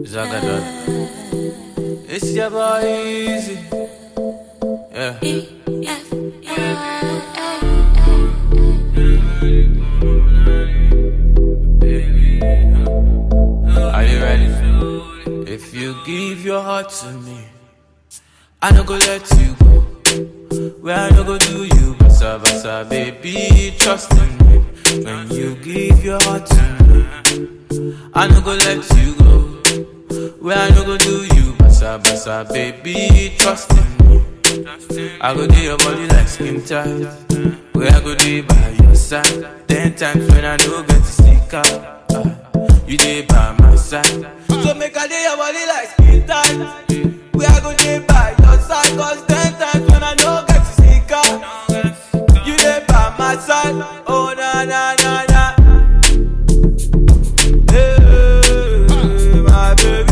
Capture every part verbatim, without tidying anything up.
Zagadot. It's your boy Easy. Yeah. Are you ready? If you give your heart to me, I no go let you go. Where I no go do you, basa basa, baby, trust in me. When you give your heart to me, I no go let you go. Where I no go do you, basa basa, baby, trust in me. I go do your body like skin tight. Where I go do by your side. Ten times when I no get to stick out, uh, you dey by my side. So make I do your body like skin tight. Where I go do by your side. Cause ten times when I no get to stick out, you dey by my side. Oh na na na na. Hey, my baby.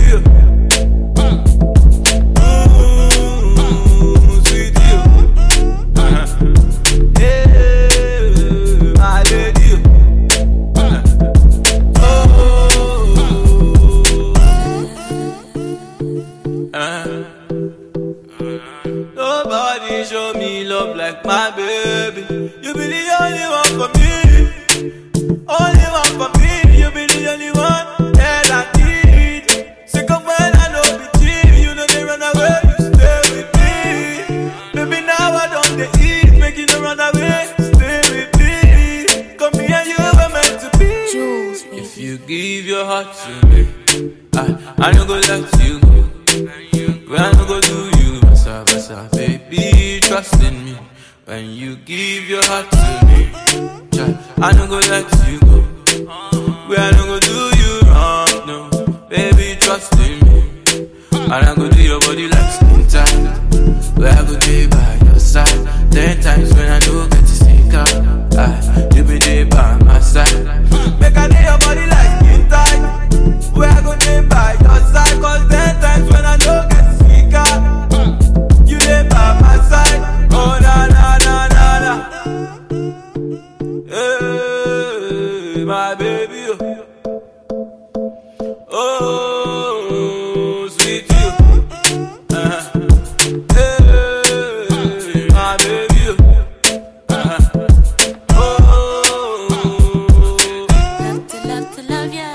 Nobody show me love like my baby. You be the only one for me. Only one for me. You be the only one that I need. Sick of when I know be cheap. You know they run away, you stay with me. Baby, now I don't they eat. Make you no run away, stay with me. Come here, you were meant to be. If you give your heart to me, I, I no go let you go. When I no go do you, basa basa, baby, trust in me. When you give your heart to me, I no go let you go. When I no go do you wrong, no, baby, trust in me. And I go do your body like skin tight. Where I go be by your side. Ten times when I no get to stick out, I, you be there by my side. Make I do your body like skin tight. Where I go be by your side. Cause ten times when I no get to stick out, you there by my side. Oh na na na na na. Hey, my baby. Oh, sweet you. Uh-huh. Hey, my baby. Uh-huh. Oh, love to love to love ya.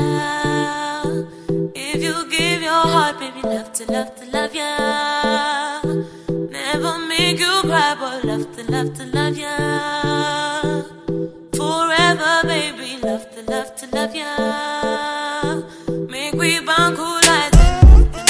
If you give your heart, baby, love to love to love ya. Never make you cry, but love to love to love ya. Forever, baby, love to love to love ya. Make we bond cool like that.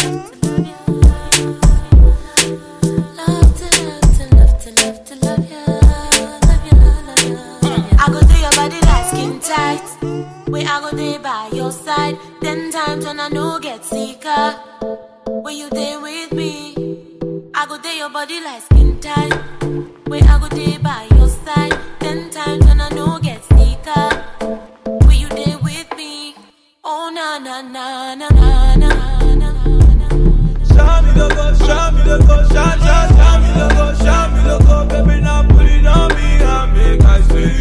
Love to love to love to love to love ya. Love ya, love ya, love ya. I go through your body like skin tight. Where I go there by your side. Ten times when I no get sicker. When you there with me, I go there your body like skin tight. Where I go there by your side. Ten times when I no get sicker. When you there with me, oh na na na na na na na. show me the go, show me the go, show, show, show me the go, show me the go, baby, now put it on me and make I see.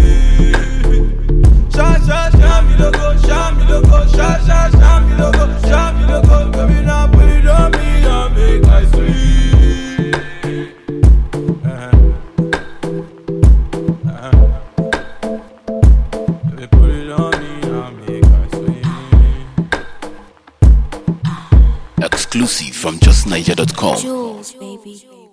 Show, show, show me the go, show me the go, show, show, show me the go, show me the go, baby, now put it on me and make I see. Uh-huh. Uh-huh. Baby, put it on me and make I see. Exclusive from just niger dot com. Jules, baby.